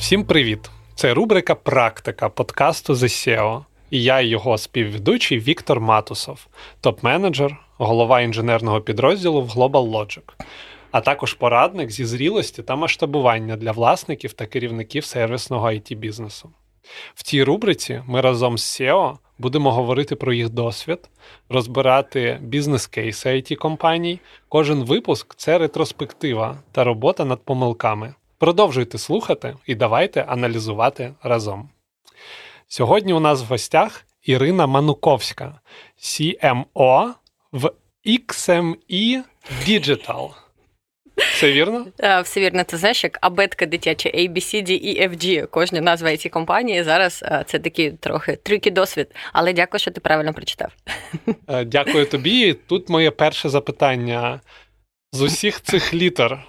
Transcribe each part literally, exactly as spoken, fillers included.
Всім привіт! Це рубрика «Практика» подкасту The сео. І я його співведучий Віктор Матусов, топ-менеджер, голова інженерного підрозділу в Global Logic, а також порадник зі зрілості та масштабування для власників та керівників сервісного ай ті-бізнесу. В цій рубриці ми разом з сео будемо говорити про їх досвід, розбирати бізнес-кейси ай ті-компаній. Кожен випуск – це ретроспектива та робота над помилками. Продовжуйте слухати і давайте аналізувати разом. Сьогодні у нас в гостях Ірина Мануковська, сі ем о в ікс ем і Digital. Все вірно? А, все вірно. Це, знаєш, як абетка дитяча A, B, C, D, E, F, G. Кожна назва ай ті-компанії. Зараз це такий трохи трюкі досвід. Але дякую, що ти правильно прочитав. Дякую тобі. Тут моє перше запитання. З усіх цих літер,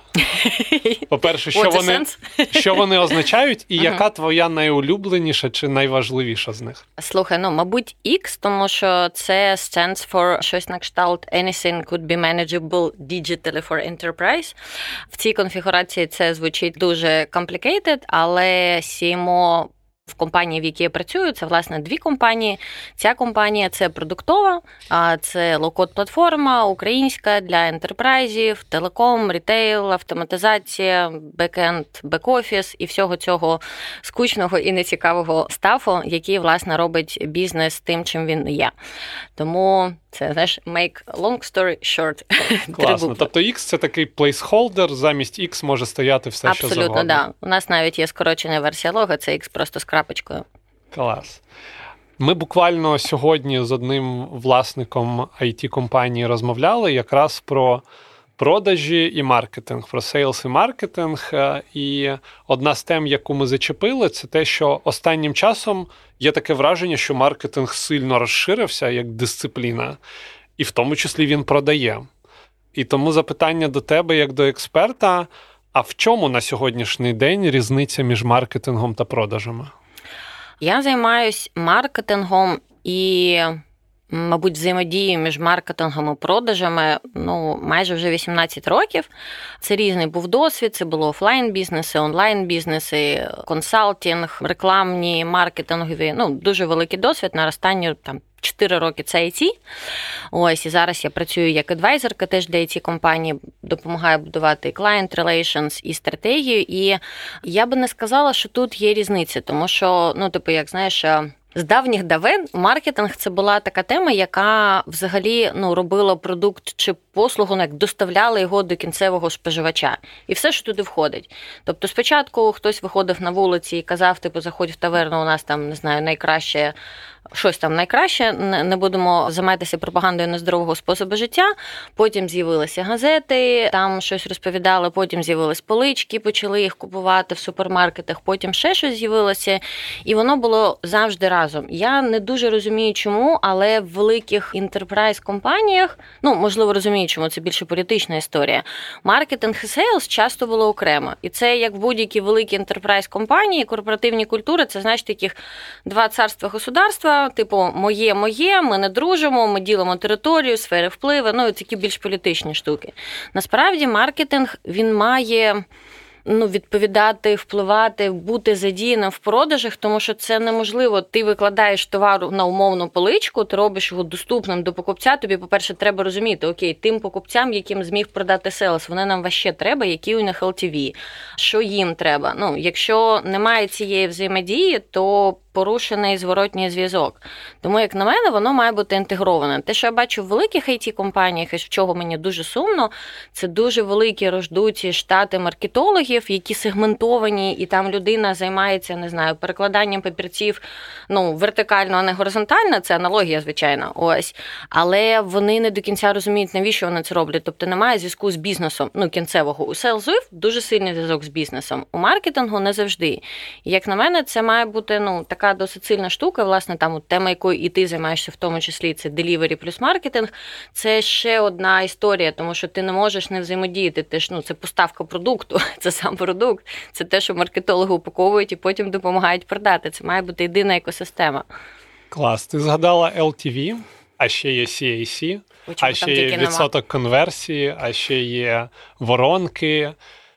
по-перше, що вони, що вони означають, і uh-huh. яка твоя найулюбленіша чи найважливіша з них? Слухай, ну, мабуть, X, тому що це stands for щось на кшталт anything could be manageable digitally for enterprise. В цій конфігурації це звучить дуже complicated, але сі ем о в компанії, в якій я працюю, це, власне, дві компанії. Ця компанія – це продуктова, це лоу-код-платформа, українська для ентерпрайзів, телеком, рітейл, автоматизація, бекенд, бек-офіс і всього цього скучного і нецікавого стафу, який, власне, робить бізнес тим, чим він є. Тому це, знаєш, make long story short. Класно. Тобто X – це такий placeholder, замість X може стояти все, Абсолютно, що завгодно. Абсолютно, так. Да. У нас навіть є скорочена версія лого, це X просто з крапочкою. Клас. Ми буквально сьогодні з одним власником ай ті-компанії розмовляли якраз про продажі і маркетинг, про сейлс і маркетинг. І одна з тем, яку ми зачепили, це те, що останнім часом є таке враження, що маркетинг сильно розширився як дисципліна, і в тому числі він продає. І тому запитання до тебе, як до експерта, а в чому на сьогоднішній день різниця між маркетингом та продажами? Я займаюсь маркетингом і, мабуть, взаємодією між маркетингом і продажами, ну, майже вже вісімнадцять років. Це різний був досвід, це було офлайн-бізнеси, онлайн-бізнеси, консалтинг, рекламні, маркетингові, ну, дуже великий досвід, наростання там чотири роки це ай ті. Ось, і зараз я працюю як адвайзерка теж для ай ті-компанії, допомагаю будувати client relations і стратегію. І я би не сказала, що тут є різниця, тому що, ну, типу, як, знаєш, з давніх давен маркетинг – це була така тема, яка взагалі, ну, робила продукт чи послугу, як доставляла його до кінцевого споживача. І все, що туди входить. Тобто спочатку хтось виходив на вулиці і казав, типу, заходь в таверну, у нас там, не знаю, найкраще, щось там найкраще, не будемо займатися пропагандою нездорового способу життя. Потім з'явилися газети, там щось розповідали, потім з'явились полички, почали їх купувати в супермаркетах, потім ще щось з'явилося, і воно було завжди разом. Я не дуже розумію, чому, але в великих інтерпрайз-компаніях, ну, можливо, розумію, чому, це більше політична історія, маркетинг і сейлс часто було окремо. І це, як в будь-які великі інтерпрайз-компанії, корпоративні культури, це, знаєш, таких два царства государства, типу, моє-моє, ми не дружимо, ми ділимо територію, сфери впливу, ну, і такі більш політичні штуки. Насправді, маркетинг, він має, ну, відповідати, впливати, бути задіяним в продажах, тому що це неможливо. Ти викладаєш товар на умовну поличку, ти робиш його доступним до покупця, тобі, по-перше, треба розуміти, окей, тим покупцям, яким зміг продати селс, вони нам ваще треба, які у них ел ті ві, що їм треба. Ну, якщо немає цієї взаємодії, то порушений зворотній зв'язок. Тому, як на мене, воно має бути інтегроване. Те, що я бачу в великих ай ті-компаніях, і в чого мені дуже сумно, це дуже великі роздуті штати маркетологів, які сегментовані, і там людина займається, не знаю, перекладанням папірців, ну, вертикально, а не горизонтально, це аналогія, звичайно, ось. Але вони не до кінця розуміють, навіщо вони це роблять. Тобто немає зв'язку з бізнесом, ну, кінцевого. У селзів дуже сильний зв'язок з бізнесом. У маркетингу не завжди. І, як на мене, це має бути, ну, така досить сильна штука, власне, там тема, якою і ти займаєшся в тому числі, це delivery плюс маркетинг, це ще одна історія, тому що ти не можеш не взаємодіяти, ти ж, ну, це поставка продукту, це сам продукт, це те, що маркетологи упаковують і потім допомагають продати, це має бути єдина екосистема. Клас, ти згадала ел ті ві, а ще є сі ей сі, а ще є відсоток конверсії, а ще є воронки.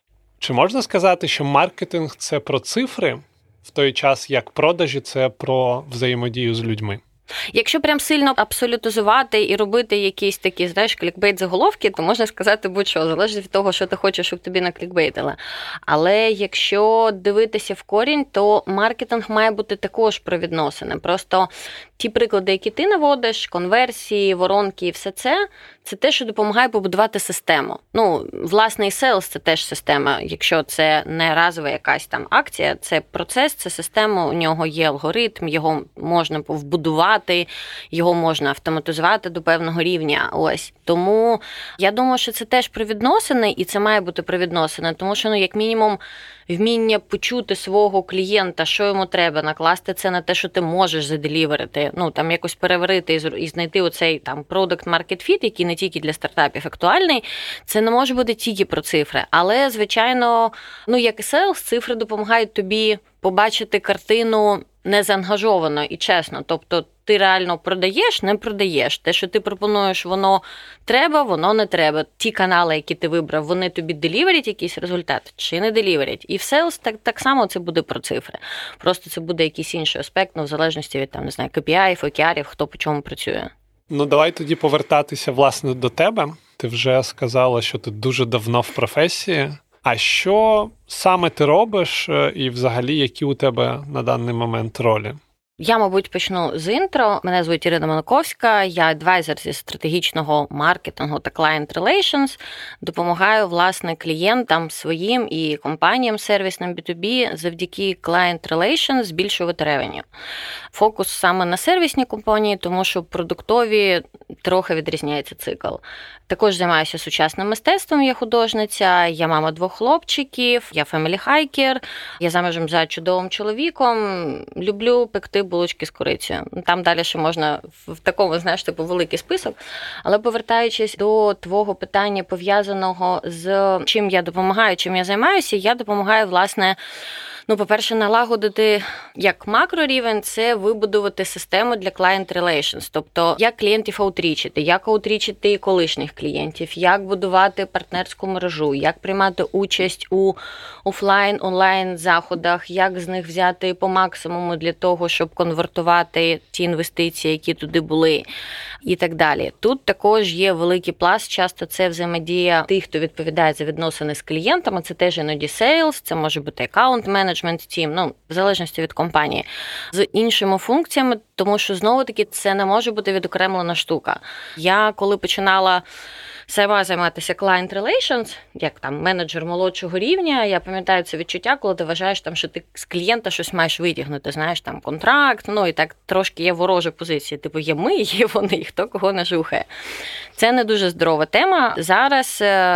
Чи можна сказати, що маркетинг – це про цифри, в той час як продажі – це про взаємодію з людьми? Якщо прям сильно абсолютизувати і робити якісь такі, знаєш, клікбейт-заголовки, то можна сказати будь-що, залежить від того, що ти хочеш, щоб тобі наклікбейтили. Але якщо дивитися в корінь, то маркетинг має бути також про відносини. Просто ті приклади, які ти наводиш, конверсії, воронки і все це, це те, що допомагає побудувати систему. Ну, власне, і селс – це теж система. Якщо це не разова якась там акція, це процес, це система, у нього є алгоритм, його можна вбудувати, його можна автоматизувати до певного рівня. Ось. Тому я думаю, що це теж про відносини, і це має бути про відносини, тому що, ну, як мінімум, вміння почути свого клієнта, що йому треба, накласти це на те, що ти можеш заделіверити, ну, там, якось переварити і знайти оцей там product-market fit, який не тільки для стартапів актуальний, це не може бути тільки про цифри. Але, звичайно, ну, як і селс, цифри допомагають тобі побачити картину незаангажовано і чесно. Тобто ти реально продаєш, не продаєш. Те, що ти пропонуєш, воно треба, воно не треба. Ті канали, які ти вибрав, вони тобі деліверять якийсь результат чи не деліверять. І в селс так, так само це буде про цифри. Просто це буде якийсь інший аспект, ну, в залежності від, там, не знаю, кей пі ай, о ке ар, хто по чому працює. Ну, давай тоді повертатися, власне, до тебе. Ти вже сказала, що ти дуже давно в професії. А що саме ти робиш і взагалі, які у тебе на даний момент ролі? Я, мабуть, почну з інтро. Мене звуть Ірина Манаковська, я адвайзер зі стратегічного маркетингу та client relations. Допомагаю, власне, клієнтам своїм і компаніям сервісним бі ту бі завдяки client relations збільшувати ревеню. Фокус саме на сервісні компанії, тому що продуктові трохи відрізняється цикл. Також займаюся сучасним мистецтвом, я художниця, я мама двох хлопчиків, я фемілі-хайкер, я заміжем за чудовим чоловіком, люблю пекти булочки з корицею. Там далі ще можна в такому, знаєш, типу великий список. Але повертаючись до твого питання, пов'язаного з чим я допомагаю, чим я займаюся, я допомагаю, власне, ну, по-перше, налагодити як макрорівень, це вибудувати систему для client relations. Тобто, як клієнтів аутрічити, як аутрічити колишніх клієнтів, як будувати партнерську мережу, як приймати участь у офлайн, онлайн заходах, як з них взяти по максимуму для того, щоб конвертувати ті інвестиції, які туди були, і так далі. Тут також є великий пласт, часто це взаємодія тих, хто відповідає за відносини з клієнтами, це теж іноді сейлс, це може бути аккаунт-менеджмент, тім, ну, в залежності від компанії, з іншими функціями, тому що, знову-таки, це не може бути відокремлена штука. Я, коли починала сама займатися client relations, як там менеджер молодшого рівня, я пам'ятаю це відчуття, коли ти вважаєш, там, що ти з клієнта щось маєш витягнути, знаєш, там контракт, ну і так трошки є ворожа позиція, типу є ми, є вони, хто кого не жухає. Це не дуже здорова тема. Зараз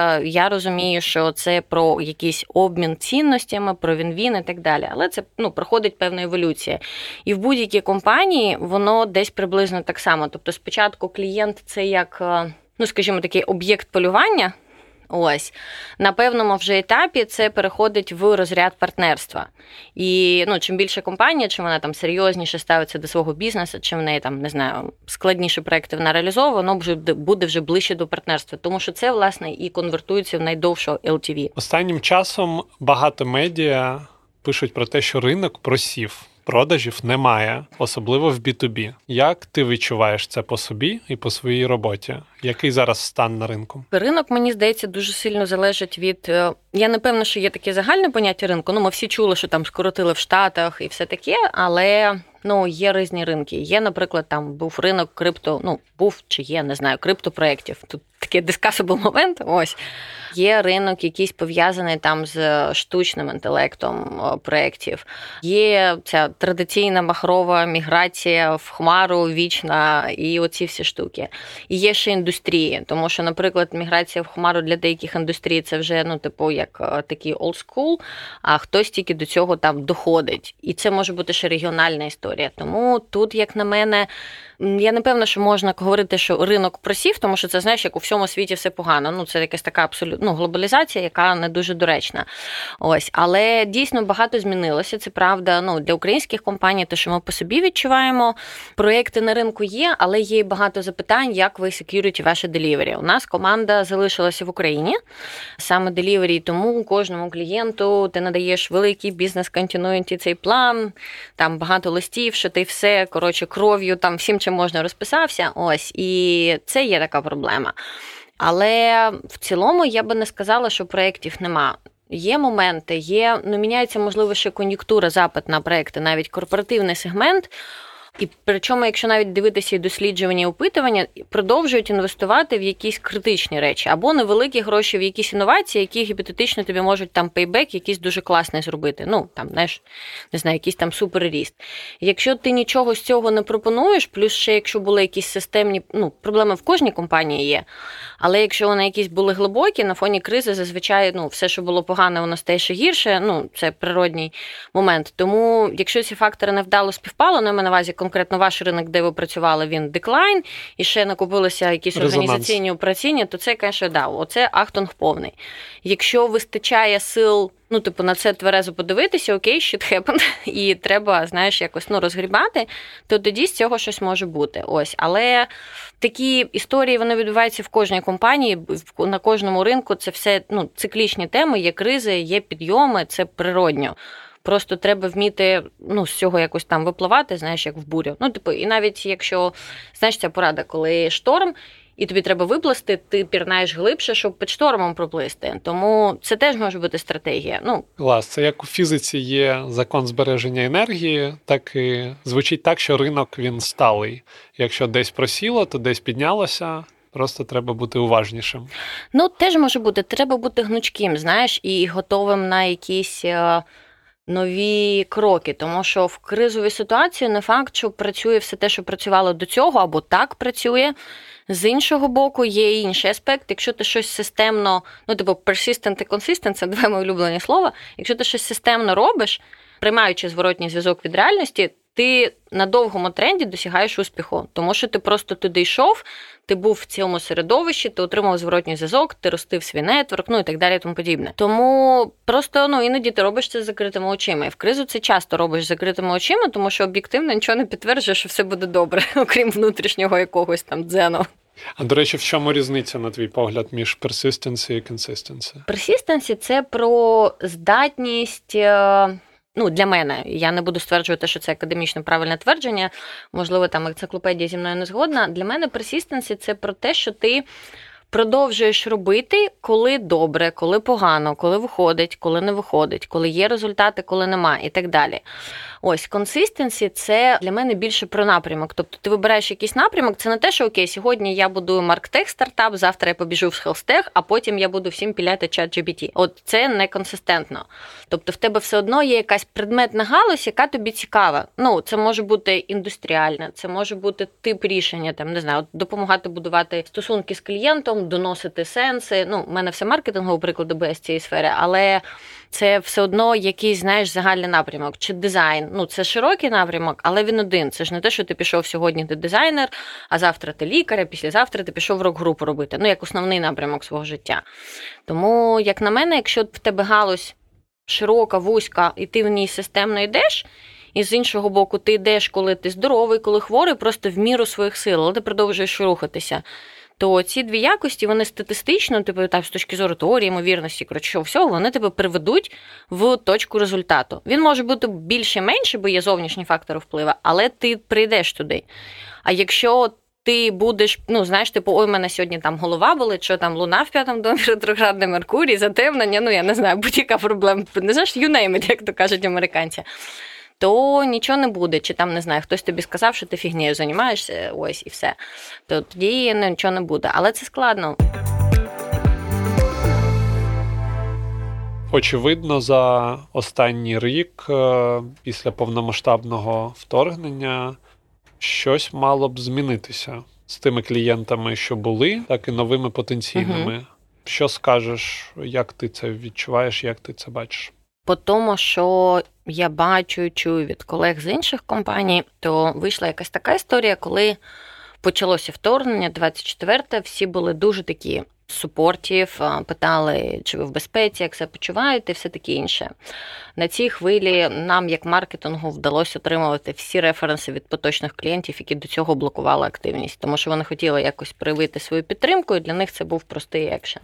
я розумію, що це про якийсь обмін цінностями, про він-він і так далі, але це, ну, проходить певна еволюція. І в будь-якій компанії воно десь приблизно так само. Тобто спочатку клієнт – це як, ну, скажімо, такий об'єкт полювання. Ось. На певному вже етапі це переходить в розряд партнерства. І, ну, чим більше компанія, чим вона там серйозніше ставиться до свого бізнесу, чим в неї там, не знаю, складніші проекти вона реалізовує, воно вже буде вже ближче до партнерства. Тому що це, власне, і конвертується в найдовшу ел ті ві. Останнім часом багато медіа пишуть про те, що ринок просів. Продажів немає, особливо в бі ту бі. Як ти відчуваєш це по собі і по своїй роботі? Який зараз стан на ринку? Ринок, мені здається, дуже сильно залежить від... Я не певна, що є таке загальне поняття ринку. Ну, ми всі чули, що там скоротили в Штатах і все таке, але... Ну, є різні ринки. Є, наприклад, там був ринок крипто, ну, був чи є, не знаю, криптопроєктів. Тут такий discussable момент, ось. Є ринок якийсь пов'язаний там з штучним інтелектом проєктів. Є ця традиційна махрова міграція в хмару вічна і оці всі штуки. І є ще індустрії, тому що, наприклад, міграція в хмару для деяких індустрій це вже, ну, типу, як такий old school, а хтось тільки до цього там доходить. І це може бути ще регіональна історія. історія. Тому тут, як на мене, я не певна, що можна говорити, що ринок просів, тому що це, знаєш, як у всьому світі все погано. Ну, це якась така абсолютно, ну, глобалізація, яка не дуже доречна. Ось, але дійсно багато змінилося, це правда. Ну, для українських компаній, те, що ми по собі відчуваємо, проєкти на ринку є, але є багато запитань, як ви security ваше delivery. У нас команда залишилася в Україні, саме delivery, тому кожному клієнту ти надаєш великий бізнес-continuity цей план, там багато листів, що ти все, коротше, кров'ю, там всім, чим можна, розписався. Ось, і це є така проблема. Але в цілому я би не сказала, що проєктів нема. Є моменти, є, ну, міняється, можливо, ще кон'юнктура, запит на проєкти, навіть корпоративний сегмент. І причому, якщо навіть дивитися і досліджування, і опитування, продовжують інвестувати в якісь критичні речі, або невеликі гроші в якісь інновації, які гіпотетично тобі можуть там пейбек якийсь дуже класний зробити. Ну, там, знаєш, не знаю, якийсь там суперріст. Якщо ти нічого з цього не пропонуєш, плюс ще якщо були якісь системні, ну, проблеми в кожній компанії є, але якщо вони якісь були глибокі, на фоні кризи зазвичай, ну, все, що було погане, воно стає ще гірше, ну, це природній момент. Тому, якщо ці фактори невдало співпало, ну, я маю на увазі конкретно ваш ринок, де ви працювали, він деклайн, і ще накопилися якісь резонанс, організаційні операційні, то це, звісно, да, оце ахтунг повний. Якщо вистачає сил, ну, типу, на це тверезо подивитися, окей, shit happened, і треба, знаєш, якось, ну, розгрібати, то тоді з цього щось може бути. Ось, але такі історії, вони відбуваються в кожній компанії, на кожному ринку, це все, ну, циклічні теми, є кризи, є підйоми, це природньо. Просто треба вміти, ну, з цього якось там випливати, знаєш, як в бурю. Ну, типу, і навіть якщо, знаєш, ця порада, коли шторм, і тобі треба виплисти, ти пірнаєш глибше, щоб під штормом проплисти. Тому це теж може бути стратегія. Ну, клас, це як у фізиці є закон збереження енергії, так і звучить так, що ринок, він сталий. Якщо десь просіло, то десь піднялося. Просто треба бути уважнішим. Ну, теж може бути. Треба бути гнучким, знаєш, і готовим на якісь нові кроки, тому що в кризовій ситуації не факт, що працює все те, що працювало до цього, або так працює. З іншого боку, є і інший аспект. Якщо ти щось системно, ну, типу, persistent і consistent, це два мої улюблені слова, якщо ти щось системно робиш, приймаючи зворотній зв'язок від реальності, ти на довгому тренді досягаєш успіху, тому що ти просто туди йшов, ти був в цьому середовищі, ти отримав зворотній зв'язок, ти ростив свій нетворк, ну і так далі, і тому подібне. Тому просто, ну, іноді ти робиш це з закритими очима. І в кризу це часто робиш з закритими очима, тому що об'єктивно нічого не підтверджує, що все буде добре, окрім внутрішнього якогось там дзену. А, до речі, в чому різниця, на твій погляд, між persistency і consistency? Persistency – це про здатність... Ну, для мене, я не буду стверджувати, що це академічно правильне твердження, можливо, там енциклопедія зі мною не згодна. Для мене persistence – це про те, що ти продовжуєш робити, коли добре, коли погано, коли виходить, коли не виходить, коли є результати, коли нема і так далі. Ось, consistency – це для мене більше про напрямок. Тобто ти вибираєш якийсь напрямок, це не те, що окей, сьогодні я будую марктех стартап, завтра я побіжу в хелстех, а потім я буду всім піляти чат джі пі ті. От це не консистентно. Тобто в тебе все одно є якась предметна галузь, яка тобі цікава. Ну, це може бути індустріальне, це може бути тип рішення, там, не знаю, допомагати будувати стосунки з клієнтом, доносити сенси. Ну, в мене все маркетинговий приклад без цієї сфери, але це все одно якийсь, знаєш, загальний напрямок. Чи дизайн. Ну, це широкий напрямок, але він один. Це ж не те, що ти пішов сьогодні, ти дизайнер, а завтра ти лікар, а післязавтра ти пішов рок-групу робити. Ну, як основний напрямок свого життя. Тому, як на мене, якщо в тебе галузь широка, вузька, і ти в ній системно йдеш, і з іншого боку, ти йдеш, коли ти здоровий, коли хворий, просто в міру своїх сил, але ти продовжуєш рухатися, то ці дві якості, вони статистично, типу, там, з точки зору теорії, ймовірності, коротше, всього, вони тебе приведуть в точку результату. Він може бути більше, менше, бо є зовнішні фактори впливу, але ти прийдеш туди. А якщо ти будеш, ну, знаєш, типу, ой, в мене сьогодні там голова болить, що там луна в п'ятому домі, ретроградний Меркурій, затемнення, ну, я не знаю, будь-яка проблема, не знаєш, you name it, як то кажуть американці, то нічого не буде. Чи там, не знаю, хтось тобі сказав, що ти фігнею займаєшся, ось, і все. То тоді нічого не буде. Але це складно. Очевидно, за останній рік після повномасштабного вторгнення щось мало б змінитися з тими клієнтами, що були, так і новими потенційними. Угу. Що скажеш, як ти це відчуваєш, як ти це бачиш? По тому, що я бачу і чую від колег з інших компаній, то вийшла якась така історія, коли почалося вторгнення, двадцять четверте, всі були дуже такі супортів, питали, чи ви в безпеці, як себе почуваєте, і все таке інше. На цій хвилі нам, як маркетингу, вдалося отримувати всі референси від поточних клієнтів, які до цього блокували активність, тому що вони хотіли якось проявити свою підтримку, і для них це був простий екшен.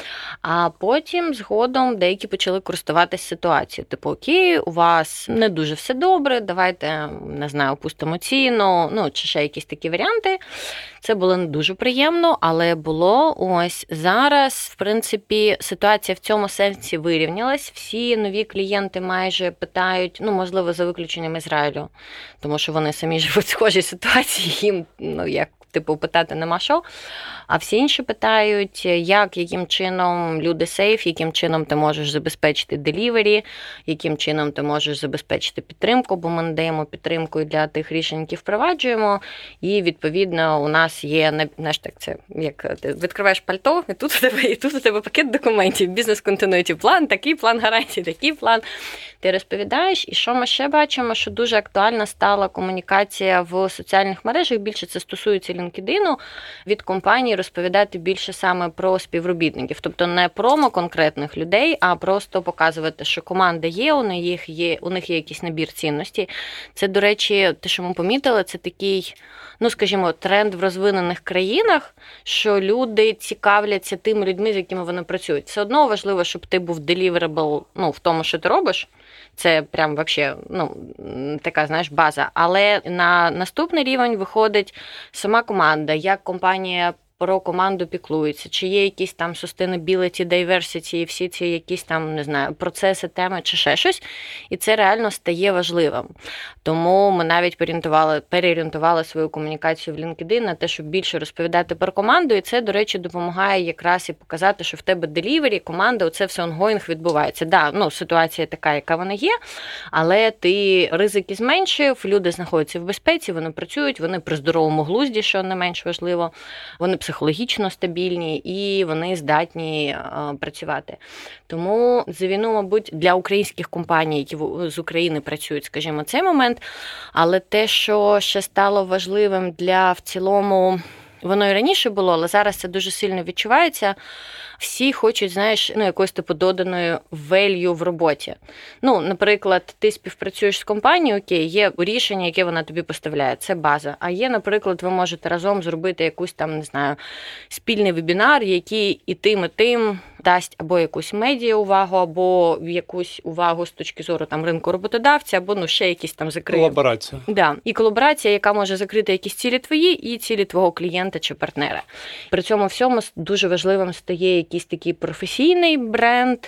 А потім, згодом, деякі почали користуватися ситуацією. Типу, окей, у вас не дуже все добре, давайте, не знаю, опустимо ціну, ну, чи ще якісь такі варіанти. Це було не дуже приємно, але було ось зараз, в принципі, ситуація в цьому сенсі вирівнялась. Всі нові клієнти майже питають, ну, можливо, за виключенням Ізраїлю, тому що вони самі живуть в схожій ситуації, їм, ну, як, типу, питати нема що. А всі інші питають, як, яким чином люди сейф, яким чином ти можеш забезпечити делівері, яким чином ти можеш забезпечити підтримку, бо ми надаємо підтримку для тих рішень, які впроваджуємо. І, відповідно, у нас є, знаєш, так, це, як ти відкриваєш пальто, і тут у тебе, і тут у тебе пакет документів, бізнес-континуїті план, такий план гарантій, такий план. Ти розповідаєш, і що ми ще бачимо, що дуже актуальна стала комунікація в соціальних мережах, більше це стосується LinkedIn, від компаній розповідати більше саме про співробітників. Тобто не промо конкретних людей, а просто показувати, що команда є, у них є, у них є якийсь набір цінностей. Це, до речі, те, що ми помітили, це такий, ну, скажімо, тренд в розвинених країнах, що люди цікавляться тими людьми, з якими вони працюють. Все одно важливо, щоб ти був deliverable, ну, в тому, що ти робиш. Це прям вообще, ну, така, знаєш, база. Але на наступний рівень виходить сама команда, як компанія про команду піклується, чи є якісь там sustainability, diversity, і всі ці якісь там, не знаю, процеси, теми чи ще щось. І це реально стає важливим. Тому ми навіть переорієнтували, переорієнтували свою комунікацію в LinkedIn на те, щоб більше розповідати про команду. І це, до речі, допомагає якраз і показати, що в тебе делівері, команда, оце все онгоїнг відбувається. Да, ну, ситуація така, яка вона є, але ти ризики зменшив, люди знаходяться в безпеці, вони працюють, вони при здоровому глузді, що не менш важливо, вони психологічно стабільні і вони здатні а, працювати. Тому за війну, мабуть, для українських компаній, які з України працюють, скажімо, цей момент, але те, що ще стало важливим для в цілому, воно і раніше було, але зараз це дуже сильно відчувається. Всі хочуть, знаєш, ну, якоїсь типу доданої value в роботі. Ну, наприклад, ти співпрацюєш з компанією, окей, є рішення, яке вона тобі поставляє, це база. А є, наприклад, ви можете разом зробити якусь там, не знаю, спільний вебінар, який і тим, і тим дасть або якусь медіа увагу, або якусь увагу з точки зору там ринку роботодавця, або ну ще якісь там закриє. Колаборація. Да. І колаборація, яка може закрити якісь цілі твої і цілі твого клієнта чи партнера. При цьому всьому дуже важливим стає якийсь такий професійний бренд,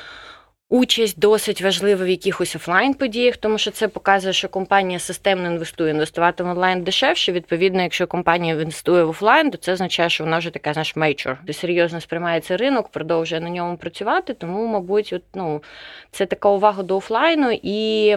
участь досить важлива в якихось офлайн-подіях, тому що це показує, що компанія системно інвестує. Інвестувати в онлайн дешевше. Відповідно, якщо компанія інвестує в офлайн, то це означає, що вона вже така, знаєш, мейджор. Де серйозно сприймається ринок, продовжує на ньому працювати. Тому, мабуть, от, ну, це така увага до офлайну і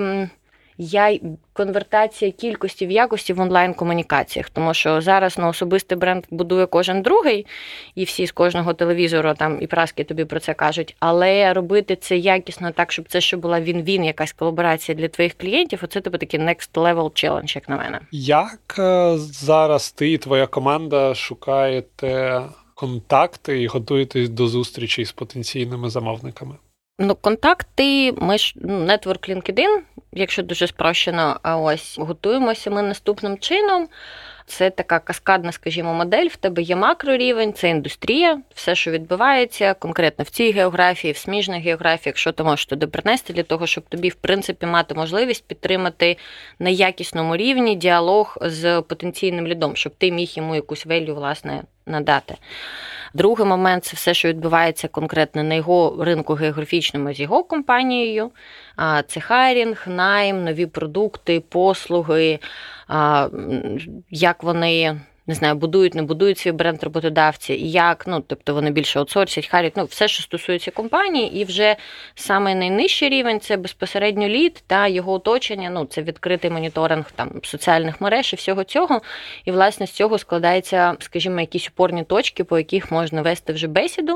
я конвертація кількості в якості в онлайн-комунікаціях, тому що зараз ну, особистий бренд будує кожен другий, і всі з кожного телевізору там і праски тобі про це кажуть, але робити це якісно так, щоб це ще була він-він, якась колаборація для твоїх клієнтів, оце тобі такий next level challenge, як на мене. Як зараз ти і твоя команда шукаєте контакти і готуєтесь до зустрічі з потенційними замовниками? Ну, контакти, ми ж, Network LinkedIn, якщо дуже спрощено, а ось готуємося ми наступним чином. Це така каскадна, скажімо, модель, в тебе є макрорівень, це індустрія, все, що відбувається, конкретно в цій географії, в сміжних географіях, що ти можеш туди принести для того, щоб тобі, в принципі, мати можливість підтримати на якісному рівні діалог з потенційним лідом, щоб ти міг йому якусь велю, власне, надати. Другий момент – це все, що відбувається конкретно на його ринку географічному з його компанією. Це хайрінг, найм, нові продукти, послуги, як вони не знаю, будують, не будують свій бренд роботодавці, і як, ну, тобто вони більше аутсорсять, харять, ну, все, що стосується компанії, і вже саме найнижчий рівень – це безпосередньо лід та його оточення, ну, це відкритий моніторинг там соціальних мереж і всього цього, і, власне, з цього складається, скажімо, якісь опорні точки, по яких можна вести вже бесіду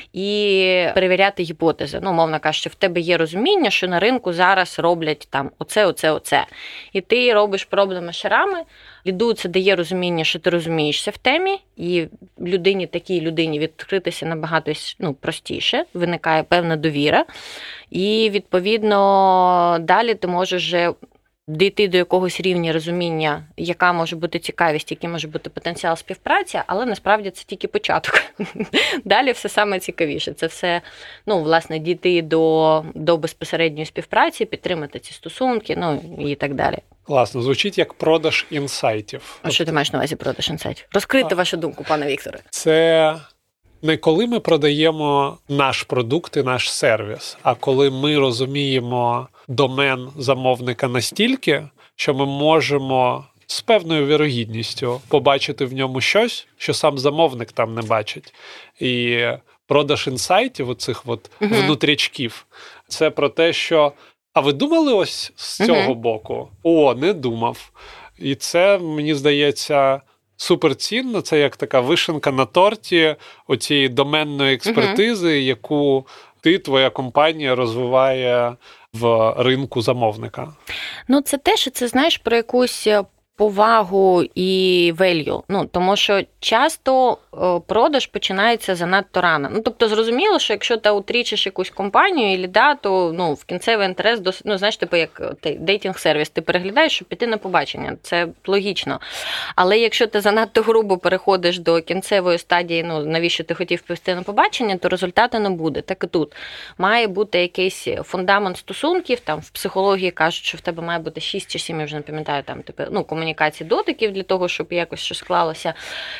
і перевіряти гіпотези. Ну, мовно кажучи, в тебе є розуміння, що на ринку зараз роблять там оце, оце, оце. І ти робиш проблеми шарами, ліду це дає розуміння, що ти розумієшся в темі, і людині, такій людині відкритися набагато, ну, простіше, виникає певна довіра, і, відповідно, далі ти можеш вже дійти до якогось рівня розуміння, яка може бути цікавість, який може бути потенціал співпраці, але насправді це тільки початок. Далі все саме цікавіше. Це все, ну, власне, дійти до, до безпосередньої співпраці, підтримати ці стосунки, ну, і так далі. Класно, звучить як продаж інсайтів. А що ти маєш на увазі продаж інсайтів? Розкрити вашу думку, пане Вікторе. Це не коли ми продаємо наш продукт і наш сервіс, а коли ми розуміємо домен замовника настільки, що ми можемо з певною вірогідністю побачити в ньому щось, що сам замовник там не бачить. І продаж інсайтів, оцих от угу. внутрячків, це про те, що а ви думали ось з цього угу. боку? О, не думав. І це, мені здається, суперцінно. Це як така вишенка на торті оцієї доменної експертизи, угу. яку ти, твоя компанія розвиває в ринку замовника. Ну, це те, що це, знаєш, про якусь повагу і value. Ну, тому що часто продаж починається занадто рано. Ну, тобто, зрозуміло, що якщо ти утрічиш якусь компанію і ліда, то, ну, в кінцевий інтерес, досить, ну, знаєш, типу, як дейтинг-сервіс, ти переглядаєш, щоб піти на побачення. Це логічно. Але якщо ти занадто грубо переходиш до кінцевої стадії, ну, навіщо ти хотів піти на побачення, то результату не буде. Так і тут. Має бути якийсь фундамент стосунків, там, в психології кажуть, що в тебе має бути шість чи сім, я вже не пам'ятаю, там, типу, ну, комунікації дотиків для того, щоб якось щось склалося.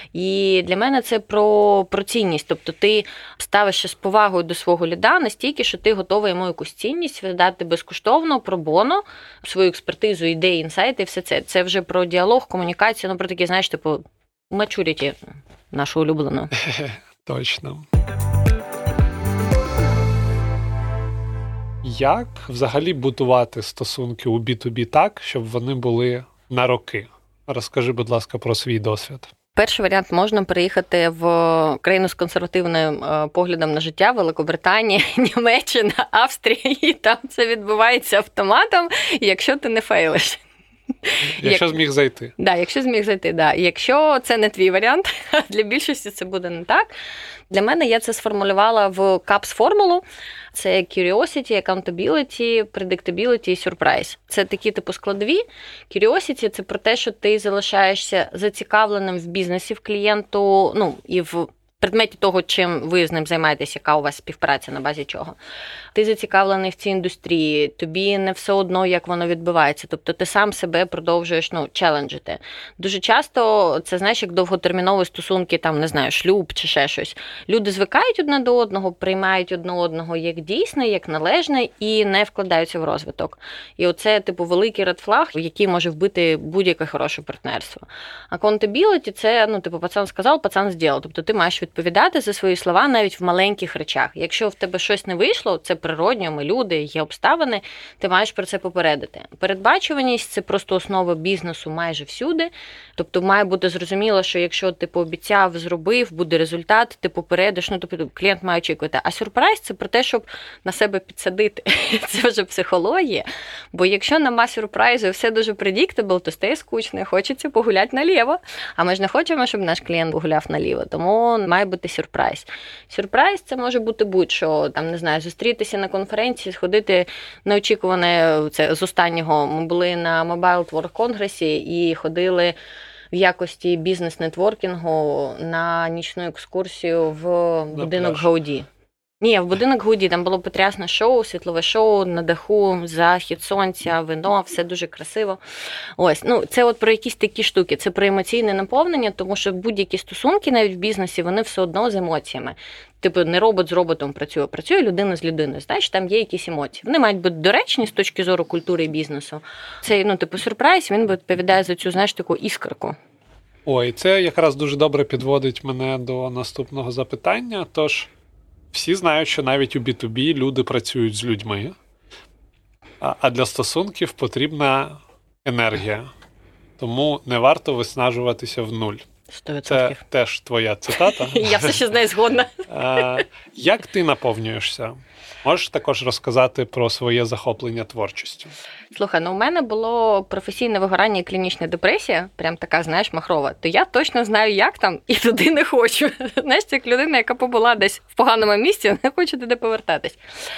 І для мене це про, про цінність. Тобто ти ставишся з повагою до свого ліда настільки, що ти готовий йому якусь цінність видати безкоштовно, пробоно, свою експертизу, ідеї, інсайти, все це. Це вже про діалог, комунікацію, ну про такі, знаєш, типу, maturity нашу улюблену. Точно. Як взагалі будувати стосунки у бі ту бі так, щоб вони були на роки? Розкажи, будь ласка, про свій досвід. Перший варіант – можна переїхати в країну з консервативним поглядом на життя, Великобританія, Німеччина, Австрія, і там це відбувається автоматом, якщо ти не фейлиш. Якщо Як... зміг зайти. Так, да, якщо зміг зайти, да. Якщо це не твій варіант, для більшості це буде не так. Для мене я це сформулювала в капс-формулу. Це curiosity, accountability, predictability і surprise. Це такі типу складові. Curiosity – це про те, що ти залишаєшся зацікавленим в бізнесі, в клієнту, ну, і в предметі того, чим ви з ним займаєтесь, яка у вас співпраця, на базі чого. Ти зацікавлений в цій індустрії, тобі не все одно, як воно відбувається. Тобто ти сам себе продовжуєш, ну, челенджити. Дуже часто це, знаєш, як довготермінові стосунки, там, не знаю, шлюб чи ще щось. Люди звикають одне до одного, приймають одне одного як дійсне, як належне і не вкладаються в розвиток. І оце, типу, великий редфлаг, який може вбити будь-яке хороше партнерство. Accountability – це, ну, типу, пацан сказав, пацан зробив. Тобто ти маєш відповідати за свої слова навіть в маленьких речах. Якщо в тебе щось не вийшло, це природньо, ми люди, є обставини, ти маєш про це попередити. Передбачуваність – це просто основа бізнесу майже всюди. Тобто має бути зрозуміло, що якщо ти пообіцяв, зробив, буде результат, ти попередиш, ну, тобто клієнт має очікувати. А сюрприз – це про те, щоб на себе підсадити. Це вже психологія. Бо якщо нема сюрпризу і все дуже predictable, то стає скучно, хочеться погуляти наліво. А ми ж не хочемо, щоб наш клієнт погуляв наліво. Тому має бути сюрприз. Сюрприз – це може бути будь-що, там, не знаю, зустрітися на конференції, сходити неочікуване, це з останнього, ми були на Mobile World Конгресі і ходили в якості бізнес-нетворкінгу на нічну екскурсію в будинок Гауді. Ні, в будинок Гуді, там було потрясне шоу, світлове шоу, на даху, захід сонця, вино, все дуже красиво. Ось, ну, це от про якісь такі штуки, це про емоційне наповнення, тому що будь-які стосунки навіть в бізнесі, вони все одно з емоціями. Типу, не робот з роботом працює, працює людина з людиною, знаєш, там є якісь емоції. Вони мають бути доречні з точки зору культури і бізнесу. Цей, ну, типу, сюрприз, він відповідає за цю, знаєш, таку іскорку. Ой, це якраз дуже добре підводить мене до наступного запитання. Тож, всі знають, що навіть у бі ту бі люди працюють з людьми, а для стосунків потрібна енергія. Тому не варто виснажуватися в нуль. сто відсотків. Це теж твоя цитата. Я все ще з нею згодна. Як ти наповнюєшся? Можеш також розказати про своє захоплення творчістю? Слухай, ну у мене було професійне вигорання і клінічна депресія, прям така, знаєш, махрова. То я точно знаю, як там, і туди не хочу. Знаєш, це як людина, яка побула десь в поганому місці, не хоче туди повертатись.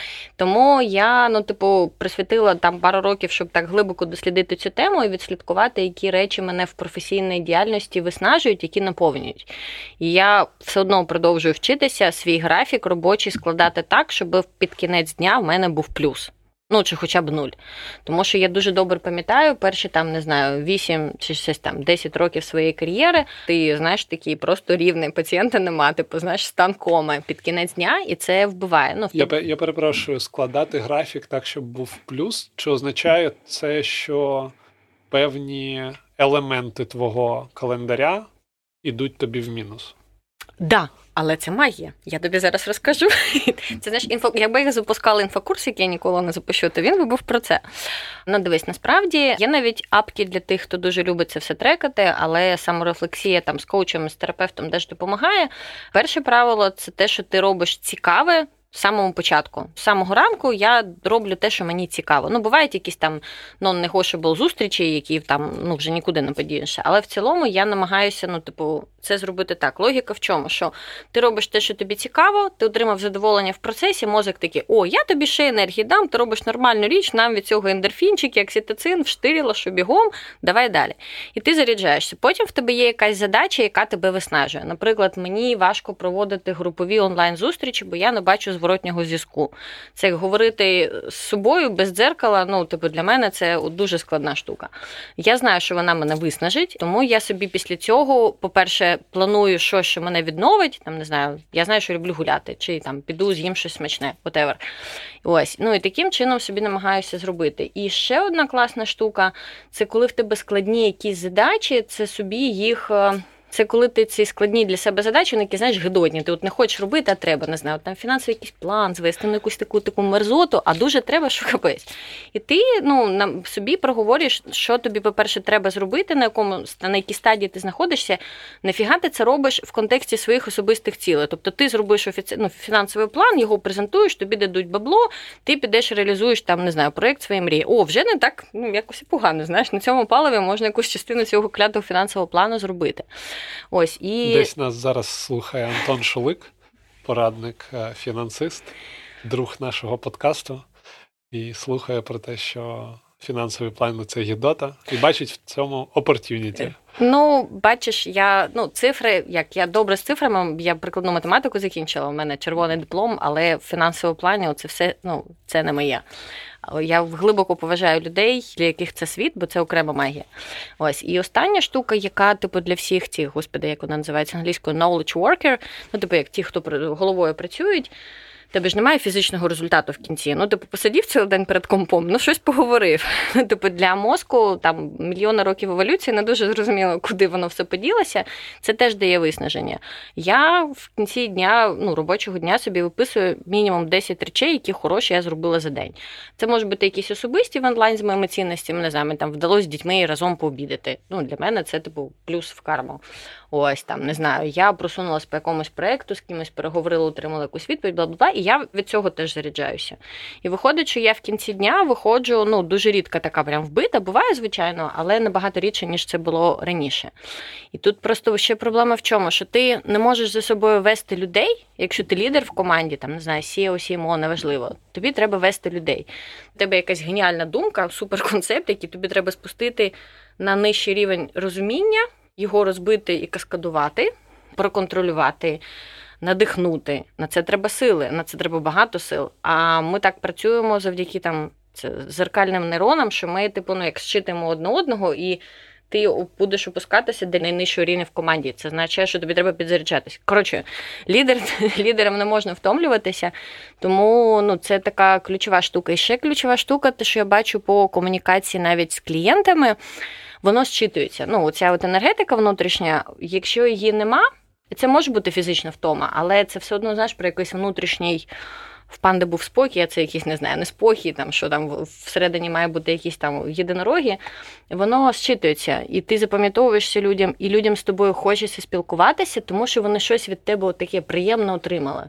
Тому я, ну, типу, присвятила там пару років, щоб так глибоко дослідити цю тему і відслідкувати, які речі мене в професійній діяльності виснажують, які наповнюють. І я все одно продовжую вчитися, свій графік робочий складати так, щоб під кінець дня в мене був плюс. Ну, чи хоча б нуль. Тому що я дуже добре пам'ятаю, перші там, не знаю, вісім чи щось там, десять років своєї кар'єри, ти, знаєш, такий просто рівний, пацієнта нема, типу, знаєш, стан коми під кінець дня, і це вбиває. Ну, я, я перепрошую, складати графік так, щоб був плюс, чи означає це, що певні елементи твого календаря ідуть тобі в мінус? Да, але це магія. Я тобі зараз розкажу. Це, знаєш, інфо... якби я запускала інфокурс, який я ніколи не запущу, то він би був про це. Ну, дивись, насправді, є навіть апки для тих, хто дуже любить це все трекати, але саморефлексія там з коучем, з терапевтом теж допомагає. Перше правило – це те, що ти робиш цікаве, з самого початку. З самого ранку я роблю те, що мені цікаво. Ну, бувають якісь там non-negotiable зустрічі, які там, ну, вже нікуди не подієшся. Але в цілому я намагаюся, ну, типу, це зробити так. Логіка в чому? Що ти робиш те, що тобі цікаво, ти отримав задоволення в процесі, мозок такий, о, я тобі ще енергії дам, ти робиш нормальну річ, нам від цього ендорфінчики, окситоцин, вштирило, що бігом, давай далі. І ти заряджаєшся. Потім в тебе є якась задача, яка тебе виснажує. Наприклад, мені важко проводити групові онлайн-зустрічі, бо я не бачу зворотнього зв'язку. Це як говорити з собою без дзеркала, ну, типу, для мене це дуже складна штука. Я знаю, що вона мене виснажить, тому я собі після цього, по-перше, планую щось, що мене відновить, там, не знаю, я знаю, що люблю гуляти, чи там піду, з'їм щось смачне, whatever. Ось, ну, і таким чином собі намагаюся зробити. І ще одна класна штука, це коли в тебе складні якісь задачі, це собі їх... Це коли ти ці складні для себе задачі, які, знаєш, гидотні. Ти от не хочеш робити, а треба, не знаю, там фінансовий якийсь план звести, ну якусь таку таку мерзоту, а дуже треба, що капець. І ти, ну, на собі проговорюєш, що тобі, по-перше, треба зробити, на якому, на якій стадії ти знаходишся, нафіга ти це робиш в контексті своїх особистих цілей. Тобто ти зробиш офіці... ну, фінансовий план, його презентуєш, тобі дадуть бабло, ти підеш реалізуєш там, не знаю, проєкт своєї мрії. О, вже не так, ну, якось і погано, знаєш, на цьому паливі можна якусь частину цього клятого фінансового плану зробити. Ось, і... Десь нас зараз слухає Антон Шулик, порадник, фінансист, друг нашого подкасту, і слухає про те, що фінансовий план – це гідота, і бачить в цьому opportunity. Ну, бачиш, я, ну, цифри, як я добре з цифрами, я прикладну математику закінчила, у мене червоний диплом, але в фінансовому плані це все, ну, це не моє. Я глибоко поважаю людей, для яких це світ, бо це окрема магія. Ось. І остання штука, яка, типу, для всіх цих, господи, як вона називається англійською, knowledge worker, ну, типу, як ті, хто головою працюють, тебе ж немає фізичного результату в кінці. Ну, типу, посидів цілий день перед компом, ну, щось поговорив. Типу, для мозку, там, мільйони років еволюції, не дуже зрозуміло, куди воно все поділося. Це теж дає виснаження. Я в кінці дня, ну, робочого дня собі виписую мінімум десять речей, які хороші я зробила за день. Це може бути якісь особисті в онлайн з моїми цінностями, не знаю, мені там вдалося з дітьми разом пообідати. Ну, для мене це, типу, плюс в карму. Ось, там, не знаю, я просунулася по якомусь проєкту, з кимось переговорила, отримала якусь відповідь, бла-бла-бла, і я від цього теж заряджаюся. І виходить, що я в кінці дня виходжу, ну, дуже рідко така прям вбита, буває, звичайно, але набагато рідше, ніж це було раніше. І тут просто ще проблема в чому, що ти не можеш за собою вести людей, якщо ти лідер в команді, там, не знаю, сі і о, сі ем о, неважливо, тобі треба вести людей. У тебе якась геніальна думка, суперконцепт, який тобі треба спустити на нижчий рівень розуміння, його розбити і каскадувати, проконтролювати, надихнути. На це треба сили, на це треба багато сил. А ми так працюємо завдяки там це, зеркальним нейронам, що ми, типу, ну, як зчитуємо одне одного, і ти будеш опускатися до найнижчого рівня в команді. Це означає, що тобі треба підзаряджатися. Коротше, лідер, лідерам не можна втомлюватися, тому ну, це така ключова штука. І ще ключова штука, те, що я бачу по комунікації навіть з клієнтами, воно зчитується. Ну, оця от енергетика внутрішня, якщо її нема, це може бути фізична втома, але це все одно, знаєш, про якийсь внутрішній в панди був спокій, а це якийсь, не знаю, не спокій, там, що там всередині має бути якісь там єдинороги, воно зчитується. І ти запам'ятовуєшся людям, і людям з тобою хочеться спілкуватися, тому що вони щось від тебе таке приємно отримали.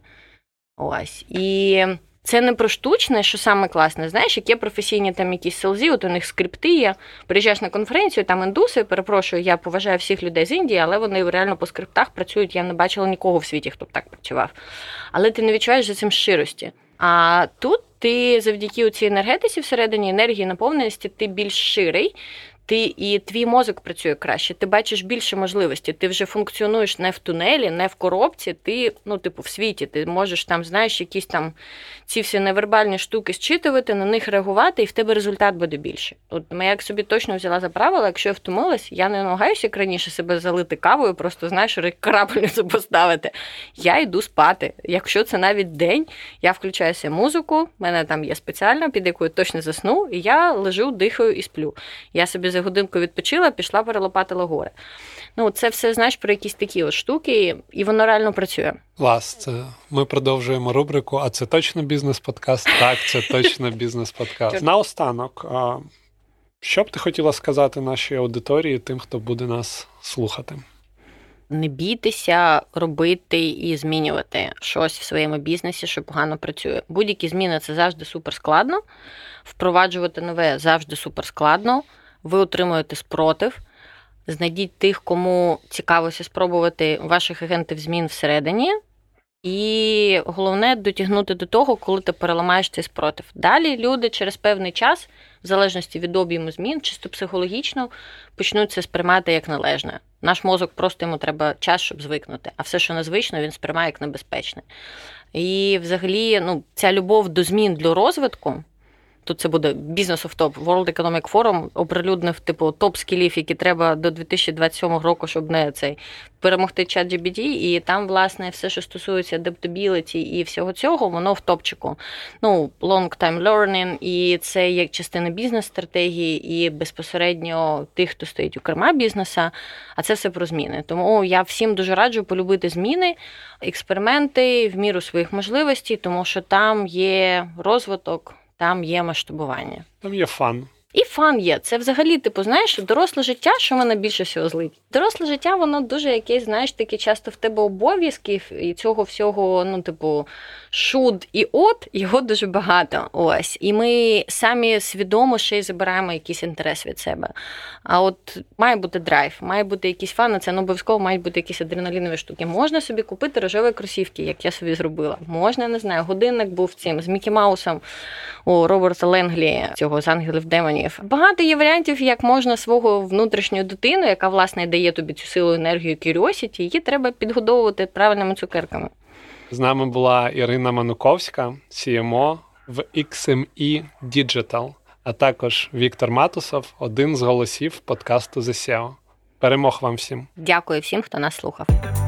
Ось. І це не про штучне, що саме класне. Знаєш, як є професійні там якісь селзі, от у них скрипти є, приїжджаєш на конференцію, там індуси, перепрошую, я поважаю всіх людей з Індії, але вони реально по скриптах працюють, я не бачила нікого в світі, хто б так працював. Але ти не відчуваєш за цим щирості. А тут ти завдяки цій енергетиці всередині, енергії, наповненості, ти більш ширий, ти і твій мозок працює краще, ти бачиш більше можливостей, ти вже функціонуєш не в тунелі, не в коробці, ти, ну, типу, в світі, ти можеш там, знаєш, якісь там ці всі невербальні штуки зчитувати, на них реагувати, і в тебе результат буде більше. От я як собі точно взяла за правило, якщо я втомилась, я не намагаюся, як раніше, себе залити кавою, просто, знаєш, крапельницю поставити. Я йду спати. Якщо це навіть день, я включаю себе музику, в мене там є спеціальна, під якою точно засну, і я лежу, дихаю і сплю. Я собі за годинку відпочила, пішла, перелопатила гори. Ну, це все, знаєш, про якісь такі от штуки, і воно реально працює. Клас, це ми продовжуємо рубрику, а це точно бізнес-подкаст? Так, це точно бізнес-подкаст. Наостанок, що б ти хотіла сказати нашій аудиторії, тим, хто буде нас слухати? Не бійтеся робити і змінювати щось в своєму бізнесі, що погано працює. Будь-які зміни – це завжди суперскладно. Впроваджувати нове завжди суперскладно. Ви отримуєте спротив. Знайдіть тих, кому цікавося спробувати ваших агентів змін всередині. І головне – дотягнути до того, коли ти переламаєш цей спротив. Далі люди через певний час, в залежності від об'єму змін, чисто психологічно, почнуть це сприймати як належне. Наш мозок просто йому треба час, щоб звикнути. А все, що незвично, він сприймає як небезпечне. І взагалі, ну, ця любов до змін, до розвитку, тут це буде Business of Top, World Economic Forum оприлюднив, типу, топ-скілів, які треба до дві тисячі двадцять сьомого року, щоб не цей перемогти чат джі пі ті, і там, власне, все, що стосується adaptability і всього цього, воно в топчику. Ну, long-time learning, і це як частина бізнес-стратегії, і безпосередньо тих, хто стоїть у керма бізнеса, а це все про зміни. Тому я всім дуже раджу полюбити зміни, експерименти в міру своїх можливостей, тому що там є розвиток, там є масштабування. Там є фан. І фан є. Це взагалі, типу, знаєш, доросле життя, що мене більше всього злить. Доросле життя, воно дуже якесь, знаєш, таке часто в тебе обов'язків, і цього всього, ну, типу, шуд і от, його дуже багато. Ось. І ми самі свідомо ще й забираємо якийсь інтерес від себе. А от має бути драйв, має бути якийсь фан, це не обов'язково мають бути якісь адреналінові штуки. Можна собі купити рожеві кросівки, як я собі зробила. Можна, не знаю, годинник був цим, з Мікі Маусом у Роберта Ленглі, цього з ангелів-демонів. Багато є варіантів, як можна свого внутрішню дитину, яка, власне, дає тобі цю силу, енергію, curiosity, її треба підгодовувати правильними цукерками. З нами була Ірина Мануковська, сі ем о в ікс ем і Digital, а також Віктор Матусов, один з голосів подкасту The сео. Перемог вам всім. Дякую всім, хто нас слухав.